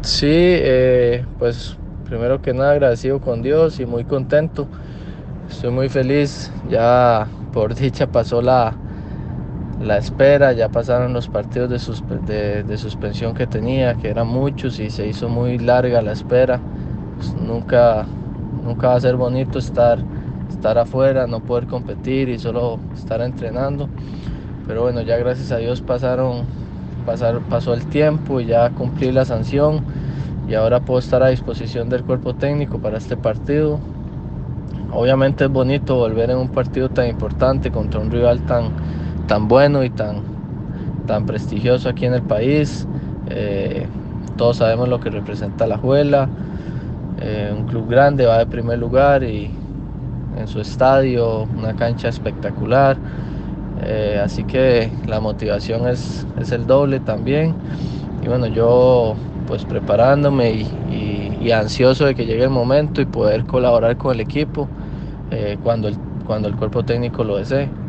Sí, pues primero que nada agradecido con Dios y muy contento. Estoy muy feliz. Ya por dicha pasó la espera, ya pasaron los partidos de suspensión que tenía, que eran muchos y se hizo muy larga la espera. Pues nunca va a ser bonito estar afuera, no poder competir y solo estar entrenando. Pero bueno, ya gracias a Dios pasó el tiempo y ya cumplí la sanción y ahora puedo estar a disposición del cuerpo técnico para este partido. Obviamente es bonito volver en un partido tan importante contra un rival tan bueno y tan prestigioso aquí en el país. Eh, Todos sabemos lo que representa la Juela, un club grande, va de primer lugar y en su estadio, una cancha espectacular. Así que la motivación es el doble también. Y bueno, yo pues preparándome y ansioso de que llegue el momento y poder colaborar con el equipo eh, cuando, el, cuando el cuerpo técnico lo desee.